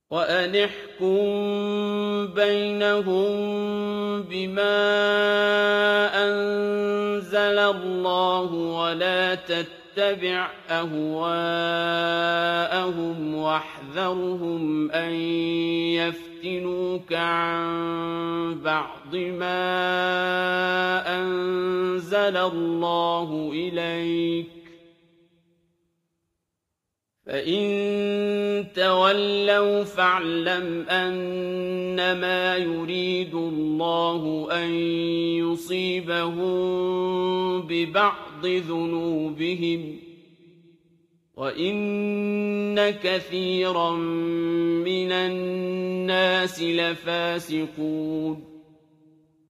وَأَنِ احْكُم بَيْنَهُم بِمَا أَنزَلَ اللَّهُ وَلَا تَتَّبِعْ أَهْوَاءَهُمْ وَاحْذَرْهُمْ أَن يَفْتِنُوكَ عَن بَعْضِ مَا أَنزَلَ اللَّهُ إِلَيْكَ ۖ فَإِن تَوَلَّوْا فَاعْلَمْ أَنَّمَا يُرِيدُ اللَّهُ أَن يُصِيبَهُم بِبَعْضِ ذُنُوبِهِمْ ۗ وَإِنَّ كَثِيرًا مِّنَ النَّاسِ لَفَاسِقُونَ